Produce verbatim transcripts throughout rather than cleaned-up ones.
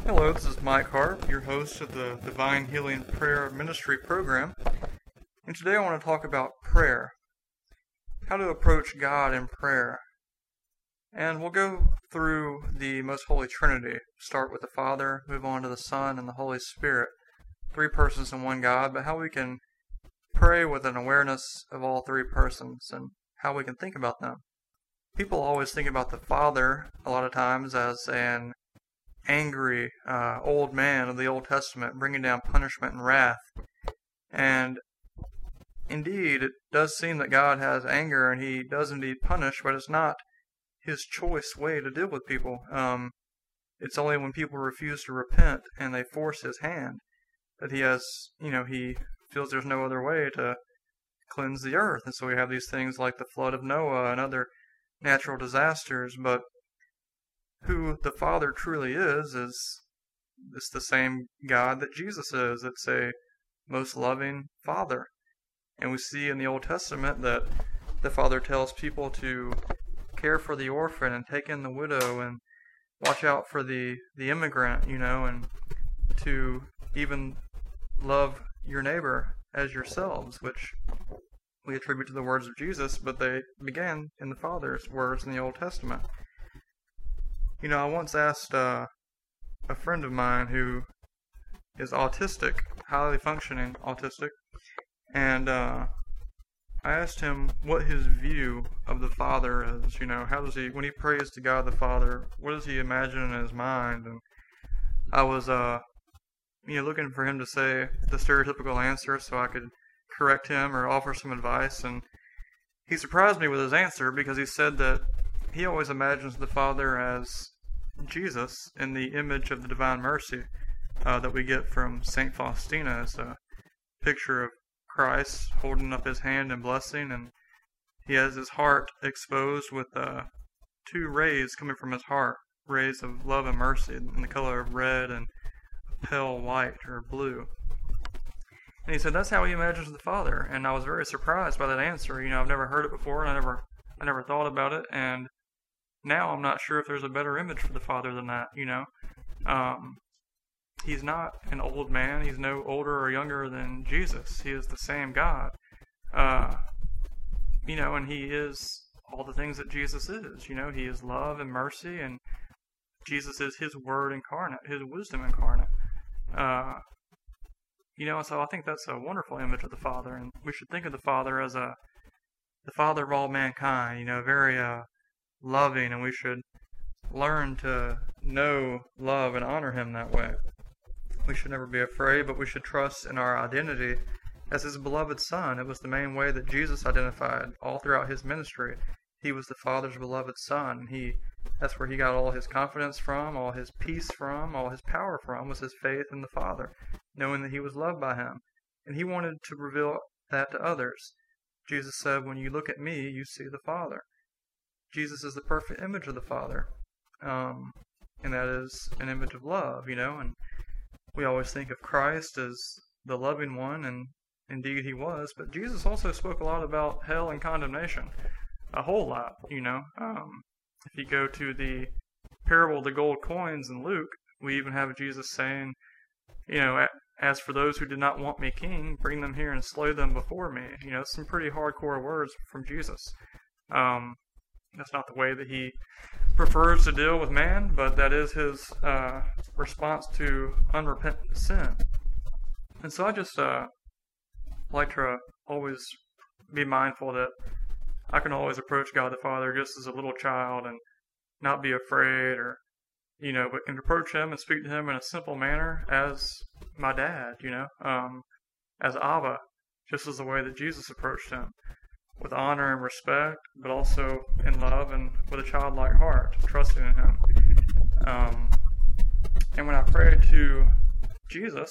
Hello, this is Mike Harp, your host of the Divine Healing Prayer Ministry program. And today I want to talk about prayer. How to approach God in prayer. And we'll go through the Most Holy Trinity. Start with the Father, move on to the Son and the Holy Spirit. Three persons in one God, but how we can pray with an awareness of all three persons and how we can think about them. People always think about the Father a lot of times as an angry uh, old man of the Old Testament bringing down punishment and wrath. And indeed, it does seem that God has anger and he does indeed punish, but it's not his choice way to deal with people. Um, it's only when people refuse to repent and they force his hand that he has, you know, he feels there's no other way to cleanse the earth. And so we have these things like the flood of Noah and other natural disasters, but who the Father truly is, is it's the same God that Jesus is. It's a most loving Father. And we see in the Old Testament that the Father tells people to care for the orphan and take in the widow and watch out for the, the immigrant, you know, and to even love your neighbor as yourselves, which we attribute to the words of Jesus, but they began in the Father's words in the Old Testament. You know, I once asked uh, a friend of mine who is autistic, highly functioning autistic, and uh, I asked him what his view of the Father is. You know, how does he, when he prays to God the Father, what does he imagine in his mind? And I was, uh, you know, looking for him to say the stereotypical answer so I could correct him or offer some advice, and he surprised me with his answer because he said that he always imagines the Father as Jesus in the image of the Divine Mercy uh, that we get from Saint Faustina. It's a picture of Christ holding up his hand in blessing, and he has his heart exposed with uh, two rays coming from his heart, rays of love and mercy in the color of red and pale white or blue. And he said that's how he imagines the Father, and I was very surprised by that answer. You know, I've never heard it before, and I never, I never thought about it, and now I'm not sure if there's a better image for the Father than that. You know, um, he's not an old man; he's no older or younger than Jesus. He is the same God, uh, you know, and he is all the things that Jesus is. You know, he is love and mercy, and Jesus is his Word incarnate, his wisdom incarnate. Uh, You know, so I think that's a wonderful image of the Father, and we should think of the Father as a the Father of all mankind, you know, very uh, loving, and we should learn to know, love, and honor him that way. We should never be afraid, but we should trust in our identity as his beloved Son. It was the main way that Jesus identified all throughout his ministry. He was the Father's beloved Son. He That's where he got all his confidence from, all his peace from, all his power from, was his faith in the Father, knowing that he was loved by him. And he wanted to reveal that to others. Jesus said, when you look at me, you see the Father. Jesus is the perfect image of the Father. Um, and that is an image of love, you know, and we always think of Christ as the loving one, and indeed he was, but Jesus also spoke a lot about hell and condemnation. A whole lot, you know. Um, if you go to the parable of the gold coins in Luke, we even have Jesus saying, you know, as for those who did not want me king, bring them here and slay them before me. You know, some pretty hardcore words from Jesus. Um, that's not the way that he prefers to deal with man, but that is his uh, response to unrepentant sin. And so I just uh, like to always be mindful that I can always approach God the Father just as a little child and not be afraid, or, you know, but can approach him and speak to him in a simple manner as my dad, you know, um, as Abba, just as the way that Jesus approached him, with honor and respect, but also in love and with a childlike heart, trusting in him. Um, and when I pray to Jesus,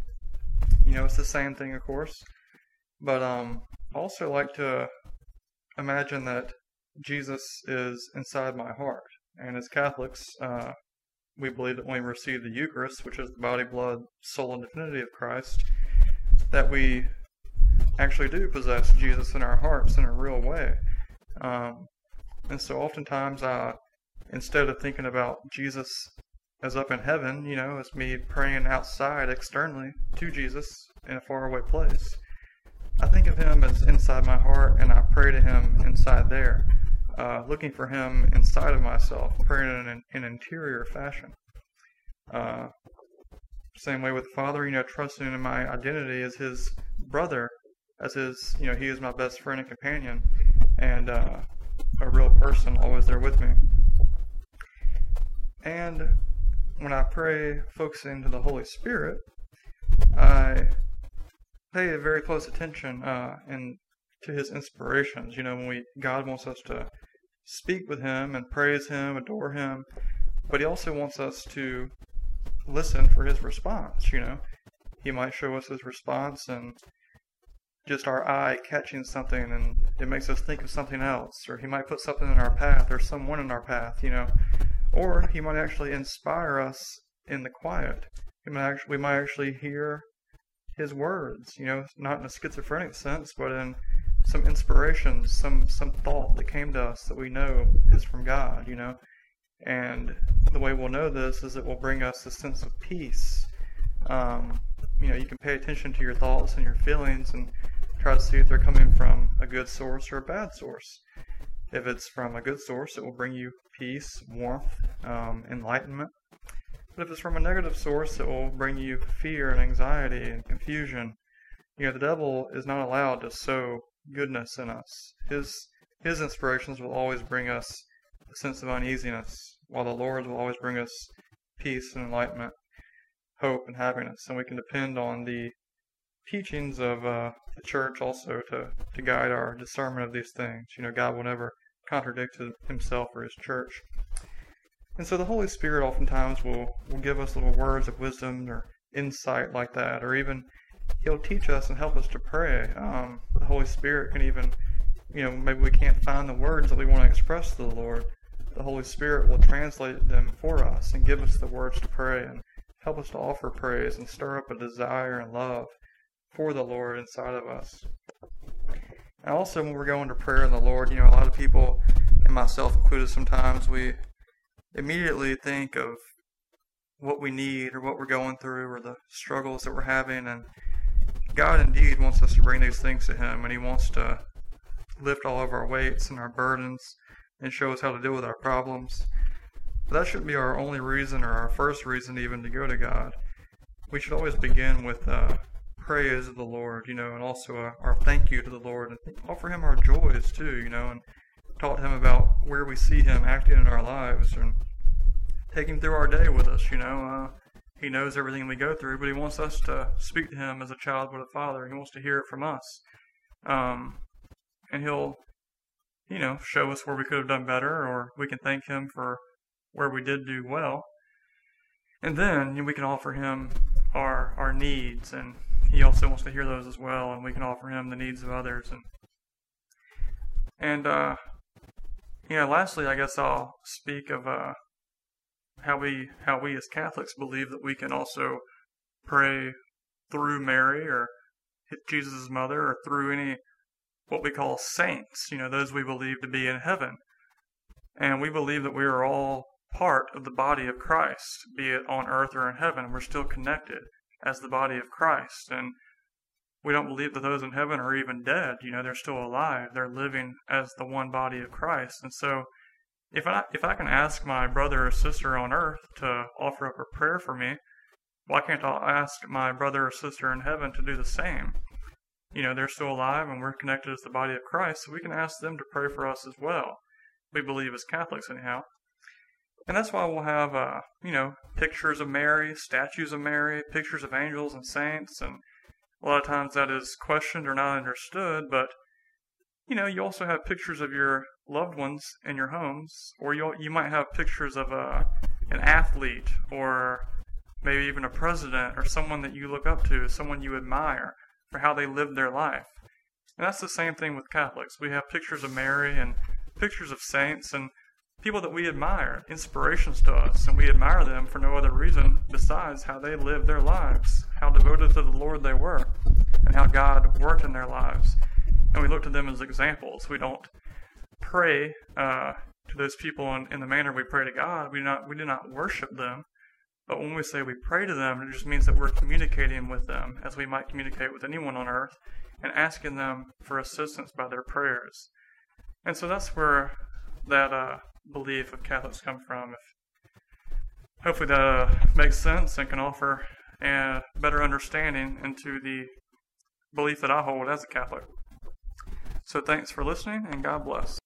you know, it's the same thing, of course, but um, I also like to imagine that Jesus is inside my heart. And as Catholics, uh, we believe that when we receive the Eucharist, which is the body, blood, soul, and divinity of Christ, that we actually do possess Jesus in our hearts in a real way. Um, and so oftentimes, I, instead of thinking about Jesus as up in heaven, you know, as me praying outside externally to Jesus in a faraway place. I think of him as inside my heart, and I pray to him inside there, uh, looking for him inside of myself, praying in an, in an interior fashion. Uh, same way with the Father, you know, trusting in my identity as his brother, as his, you know, he is my best friend and companion, and uh, a real person always there with me. And when I pray focusing to the Holy Spirit, I pay very close attention uh, and to his inspirations. You know, when we God wants us to speak with him and praise him, adore him, but he also wants us to listen for his response. You know, he might show us his response and just our eye catching something, and it makes us think of something else, or he might put something in our path or someone in our path, you know, or he might actually inspire us in the quiet. He might actually, we might actually hear his words, you know, not in a schizophrenic sense, but in some inspiration, some some thought that came to us that we know is from God, you know. And the way we'll know this is it will bring us a sense of peace. Um, you know, you can pay attention to your thoughts and your feelings and try to see if they're coming from a good source or a bad source. If it's from a good source, it will bring you peace, warmth, um, enlightenment. But if it's from a negative source, it will bring you fear and anxiety and confusion. You know, the devil is not allowed to sow goodness in us. His his inspirations will always bring us a sense of uneasiness, while the Lord will always bring us peace and enlightenment, hope and happiness. And we can depend on the teachings of uh, the church also to, to guide our discernment of these things. You know, God will never contradict himself or his church. And so the Holy Spirit oftentimes will, will give us little words of wisdom or insight like that, or even he'll teach us and help us to pray. Um, the Holy Spirit can even, you know, maybe we can't find the words that we want to express to the Lord. The Holy Spirit will translate them for us and give us the words to pray and help us to offer praise and stir up a desire and love for the Lord inside of us. And also when we're going to prayer in the Lord, you know, a lot of people, and myself included sometimes, we immediately think of what we need or what we're going through or the struggles that we're having, and God indeed wants us to bring these things to him, and he wants to lift all of our weights and our burdens and show us how to deal with our problems. But that shouldn't be our only reason or our first reason even to go to God. We should always begin with uh, praise of the Lord, you know, and also uh, our thank you to the Lord, and offer him our joys too, you know, and talk to him about where we see him acting in our lives, and take him through our day with us, you know. Uh, he knows everything we go through, but he wants us to speak to him as a child with a father. He wants to hear it from us. Um, and he'll, you know, show us where we could have done better, or we can thank him for where we did do well. And then you know, we can offer him our our needs, and he also wants to hear those as well, and we can offer him the needs of others. And, and uh, you know, lastly, I guess I'll speak of uh, how we how we as Catholics believe that we can also pray through Mary or Jesus' mother, or through any what we call saints, you know, those we believe to be in heaven. And we believe that we are all part of the body of Christ, be it on earth or in heaven. We're still connected as the body of Christ. And we don't believe that those in heaven are even dead. You know, they're still alive. They're living as the one body of Christ. And so if I, if I can ask my brother or sister on earth to offer up a prayer for me, why can't I ask my brother or sister in heaven to do the same? You know, they're still alive and we're connected as the body of Christ, so we can ask them to pray for us as well. We believe as Catholics anyhow. And that's why we'll have, uh, you know, pictures of Mary, statues of Mary, pictures of angels and saints, and a lot of times that is questioned or not understood, but, you know, you also have pictures of your loved ones in your homes, or you you might have pictures of a, an athlete, or maybe even a president, or someone that you look up to, someone you admire for how they lived their life. And that's the same thing with Catholics. We have pictures of Mary and pictures of saints and people that we admire, inspirations to us, and we admire them for no other reason besides how they lived their lives, how devoted to the Lord they were, and how God worked in their lives. And we look to them as examples. We don't pray uh, to those people in, in the manner we pray to God. We not we do not worship them. But when we say we pray to them, it just means that we're communicating with them as we might communicate with anyone on earth and asking them for assistance by their prayers. And so that's where that uh, belief of Catholics come from. If, hopefully that uh, makes sense and can offer a better understanding into the belief that I hold as a Catholic. So thanks for listening, and God bless.